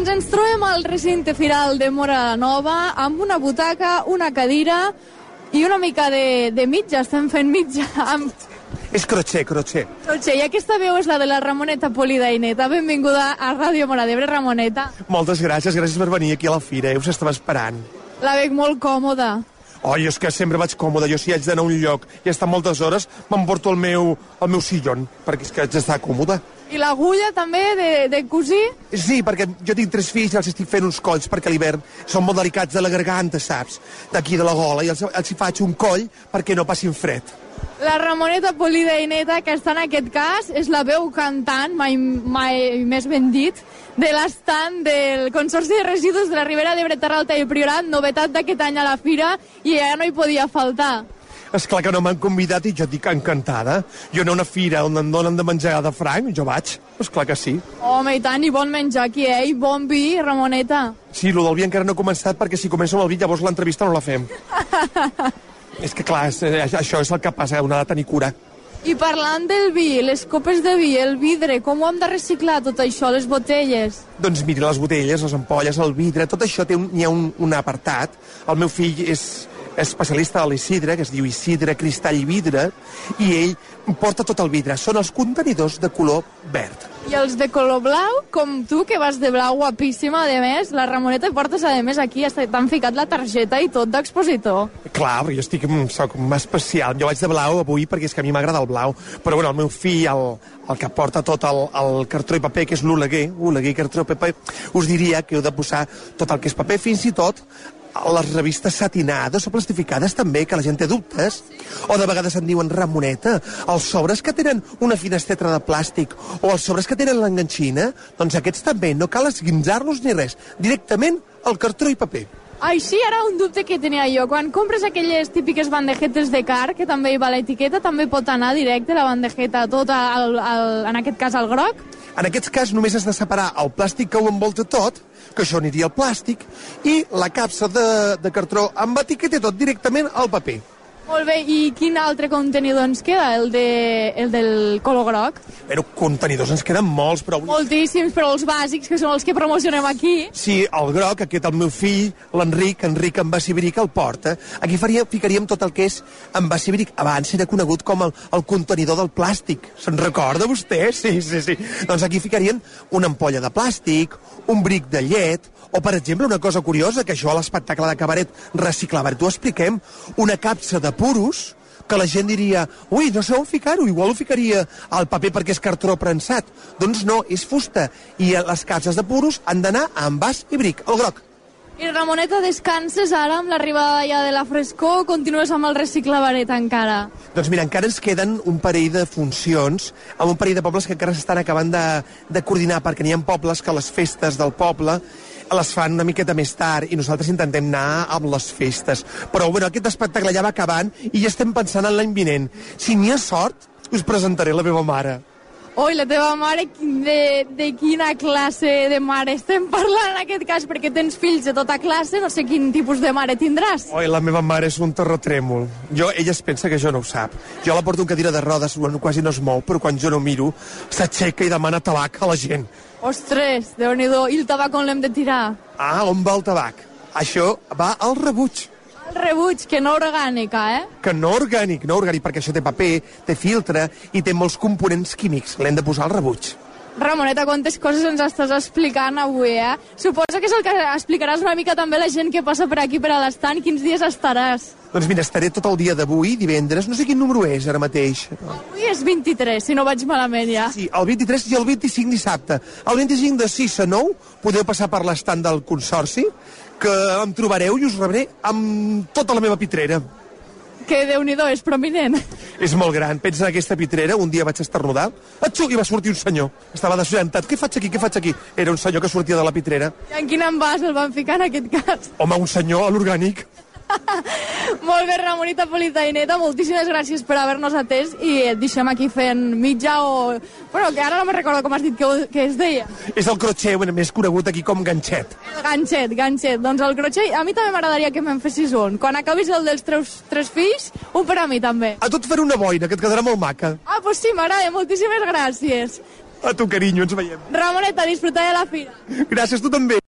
Doncs ens trobem al recinte firal de Móra Nova amb una butaca, una cadira i una mica de mitja. Estem fent mitja amb... És crotxer. Crotxer. I aquesta veu és la de la Ramoneta Polidaineta. Benvinguda a Ràdio Móra d'Ebre, Ramoneta. Moltes gràcies per venir aquí a la fira. Us estava esperant. La veig molt còmoda. Oi, és que sempre vaig còmode. Jo si haig d'anar a un lloc i estar moltes hores, m'emporto el meu sillon, perquè és que haig d'estar còmode. I l'agulla també de cosir? Sí, perquè jo tinc 3 fills i els estic fent uns colls perquè a l'hivern són molt delicats de la garganta, saps? D'aquí de la gola, i els hi faig un coll perquè no passin fred. La Ramoneta Polidaineta, que està en aquest cas, és la veu cantant, mai més ben dit, de l'estant del Consorci de Residus de la Ribera d'Ebre, Terra Alta i Priorat, novetat d'aquest any a la fira, i ja no hi podia faltar. Esclar que no m'han convidat i jo dic encantada. Jo anar a una fira on em donen de menjar de franc, jo vaig. Esclar que sí. Home, i tant, i bon menjar aquí, I bon vi, Ramoneta. Sí, el del vi encara no he començat, perquè si començo amb el vi llavors l'entrevista no la fem. És que clar, això és el que passa, una ha de tenir cura. I parlant del vi, les copes de vi, el vidre, com ho hem de reciclar tot això, les botelles? Doncs mira, les botelles, les ampolles, el vidre, tot això hi ha un apartat. El meu fill és especialista a l'Isidre, que es diu Isidre Cristall i Vidre, i ell porta tot el vidre. Són els contenidors de color verd. I els de color blau, com tu, que vas de blau guapíssima, a més, la Ramoneta i portes, a més, aquí t'han ficat la targeta i tot d'expositor. Clar, però jo soc especial. Jo vaig de blau avui perquè és que a mi m'agrada el blau. Però bueno, el meu fill, el que porta tot el cartró i paper, que és l'Oleguer i cartró i paper, us diria que heu de posar tot el que és paper, fins i tot les revistes satinades o plastificades també, que la gent té dubtes, o de vegades en diuen Ramoneta, els sobres que tenen una finestreta de plàstic o els sobres que tenen l'enganxina, doncs aquests també, no cal esguinzar-los ni res, directament al cartró i paper. Ai, sí, ara un dubte que tenia jo. Quan compres aquelles típiques bandejetes de car, que també hi va l'etiqueta, també pot anar directe la bandejeta tota, en aquest cas, al groc? En aquest cas només has de separar el plàstic que ho envolta tot, que això aniria al plàstic, i la capsa de cartró amb etiqueta i tot directament al paper. Molt bé, i quin altre contenidor ens queda, el del color groc? Però contenidors ens queden molts, però... Moltíssims, però els bàsics, que són els que promocionem aquí. Sí, el groc, aquest, el meu fill, l'Enric Envasibiric, el porta. Aquí ficaríem tot el que és Envasibiric. Abans era conegut com el contenidor del plàstic. Se'n recorda vostè? Sí. Doncs aquí ficaríem una ampolla de plàstic, un bric de llet, o, per exemple, una cosa curiosa, que això a l'espectacle de cabaret Reciclabar t'ho expliquem, una capsa de puros, que la gent diria, ui, no sé on ficar-ho, igual ho ficaria al paper perquè és cartró prensat. Doncs no, és fusta. I les capses de puros han d'anar a envàs i bric, el groc. I Ramoneta, descanses ara amb l'arribada ja de la frescor o continues amb el Reciclabaret encara? Doncs mira, encara ens queden un parell de funcions amb un parell de pobles que encara s'estan acabant de coordinar, perquè n'hi ha pobles que les festes del poble les fan una miqueta més tard i nosaltres intentem anar amb les festes. Però bueno, aquest espectacle ja va acabant i ja estem pensant en l'any vinent. Si n'hi ha sort, us presentaré la meva mare. Oi, la teva mare, de quina classe de mare estem parlant en aquest cas? Perquè tens fills de tota classe, no sé quin tipus de mare tindràs. Oi, la meva mare és un terratrèmol. Ella es pensa que jo no ho sap. Jo la porto en cadira de rodes, quasi no es mou, però quan jo no miro, s'aixeca i demana tabac a la gent. Ostres, Déu-n'hi-do, i el tabac on l'hem de tirar? Ah, on va el tabac? Això va al rebuig. El rebuig, que no orgànica, Que no orgànic, perquè això té paper, té filtre i té molts components químics. L'hem de posar al rebuig. Ramoneta, quantes coses ens estàs explicant avui, Suposo que és el que explicaràs una mica també a la gent que passa per aquí, per a l'estant. Quins dies estaràs? Doncs mira, estaré tot el dia d'avui, divendres, no sé quin número és ara mateix. Avui és 23, si no vaig malament ja. Sí, el 23 i el 25 dissabte. El 25 de 6 a 9 podeu passar per l'estant del Consorci, que em trobareu i us rebré amb tota la meva pitrera. Que Déu-n'hi-do, és prominent. És molt gran. Pensa en aquesta pitrera, un dia vaig esternudar, i va sortir un senyor. Estava desorientat. Què faig aquí? Era un senyor que sortia de la pitrera. I en quin envàs el van ficar en aquest cas? Home, un senyor a l'orgànic. Molt bé, Ramoneta Polidaineta, moltíssimes gràcies per haver-nos atès i et deixem aquí fent mitja o... Bueno, que ara no me'n recordo com has dit que es deia. És el crotxer, més conegut aquí com ganxet. El ganxet. Doncs el crotxer, a mi també m'agradaria que me'n fessis un. Quan acabis el dels tres fills, un per a mi també. A tu et faré una boina, que et quedarà molt maca. Ah, doncs sí, m'agrada, moltíssimes gràcies. A tu, carinyo, ens veiem. Ramoneta, disfruta de la fira. Gràcies, tu també.